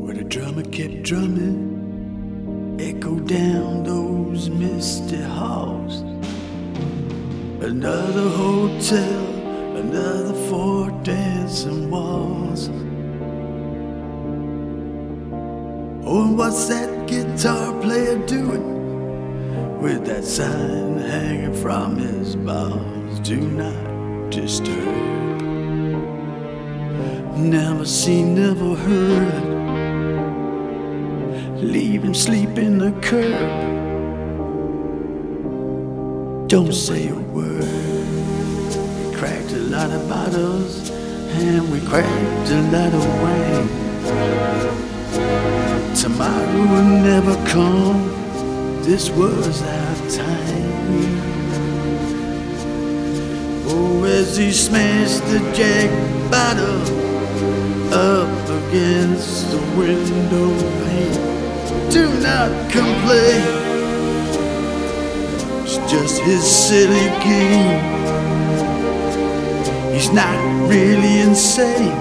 where the drummer kept drumming, echo down those misty halls. Another hotel, another 4 dancing walls. Oh, and what's that guitar player doing with that sign hanging from his balls? Do not disturb. Never seen, never heard. Leave him sleep in the curb. Don't say a word. We cracked a lot of bottles and we cracked a lot of wine. Tomorrow will never come. This was our time. Oh, as he smashed the jack bottle up against the window pane. Do not complain. It's just his silly game. He's not really insane.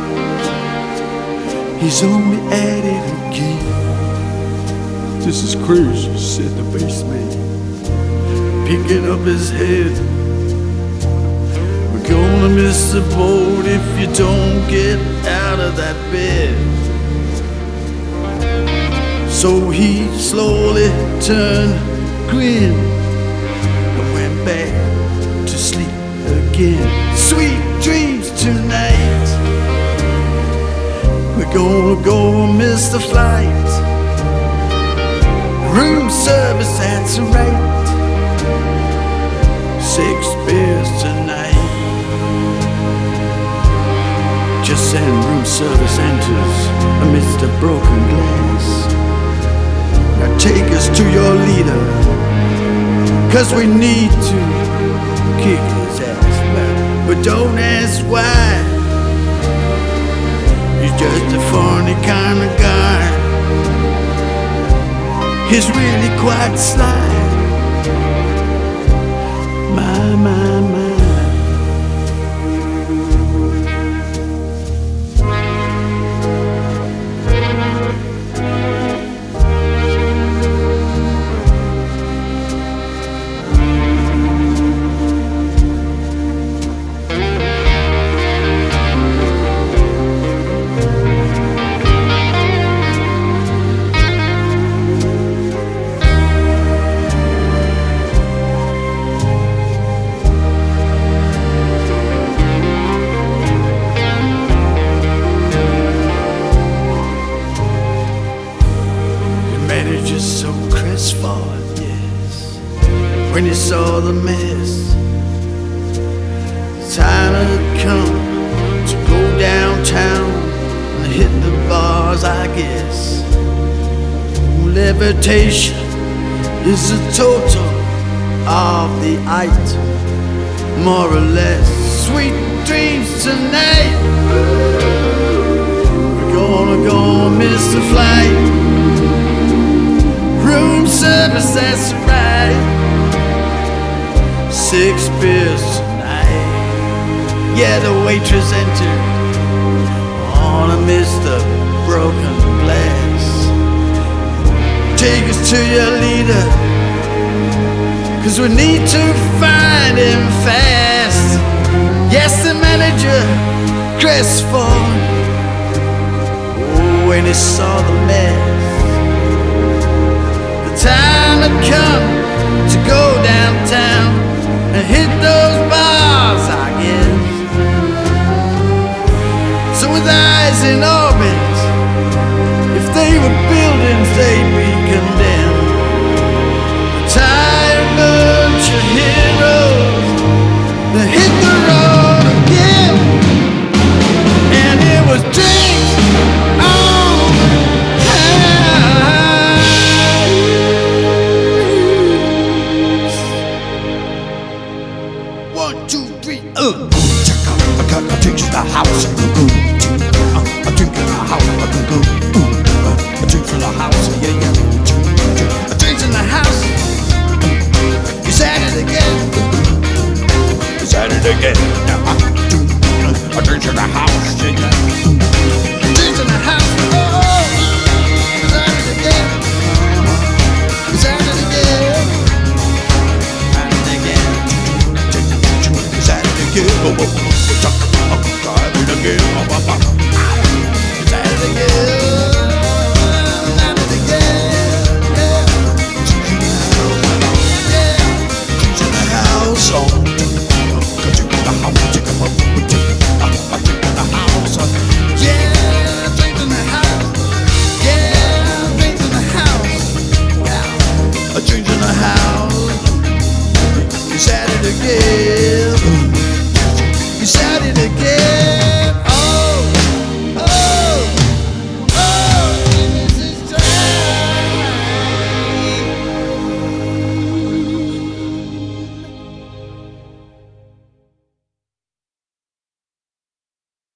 He's only at it again. This is crazy, said the bassman, picking up his head. We're gonna miss the boat if you don't get out of that bed. So he slowly turned green and went back to sleep again. Sweet dreams tonight. We're gonna go miss the flight. Room service, that's right. 6 beers tonight. Just then room service enters amidst the broken glass. Now take us to your leader, 'cause we need to kick his ass. But don't ask why. He's just a funny kind of guy. He's really quite sly. My. Just so crestfallen, yes, when he saw the mess. The time had come to go downtown and hit the bars, I guess. Levitation is the total of the item, more or less. Sweet dreams tonight. We're gonna go miss the flight. Room service, that's right. 6 beers tonight. Yeah, the waitress entered on a mist of broken glass. Take us to your leader, 'cause we need to find him fast. Yes, the manager, crestfallen. Oh, when he saw the mess. Time had come to go downtown and hit those bars, I guess. So with eyes in orbit, if they were big